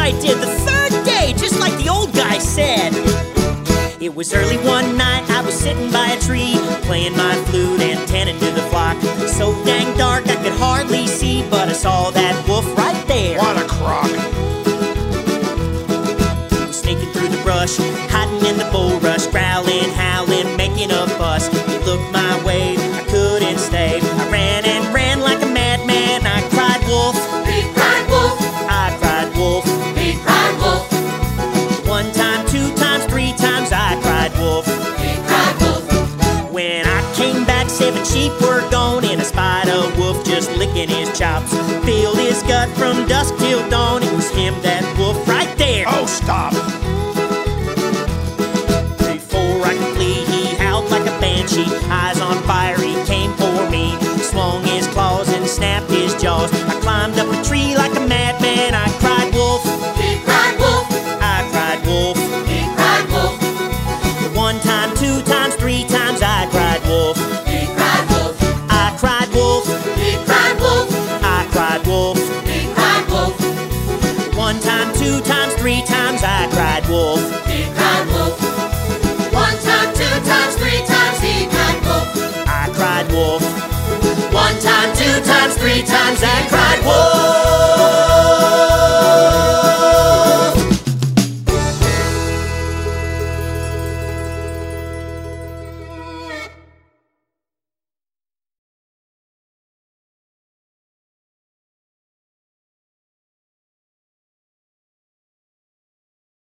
I did, the third day, just like the old guy said. It was early one night, I was sitting by a tree, playing my flute and tending to the flock. So dang dark I could hardly see, but I saw that wolf right there. What a crock! Sneaking through the brush, hiding in the bulrush, growling, howling, making a fuss. He looked my way, I couldn't stay. I ran and ran like a madman. I cried wolf, He cried wolf, I cried wolf. he cried wolf, One time, two times, three times, I cried wolf. he cried wolf. When I came back, 7 sheep were gone, and I spied a wolf just licking his chops. Filled his gut from dusk till dawn. It was him, that wolf right there. Oh, stop! Before I could flee, he howled like a banshee. Eyes on fire, he came for me. Swung his claws and snapped his jaws. I climbed up a tree like a madman. I cried wolf, He cried wolf, I cried wolf. he cried wolf, One time, two times, three times, I cried wolf. he cried wolf, I cried wolf, he cried wolf, I cried wolf. he cried wolf, One time, two times, three times, I cried wolf. he cried wolf. One time, two times, three times, he cried wolf. I cried wolf. One time, two times, three times, I cried wolf.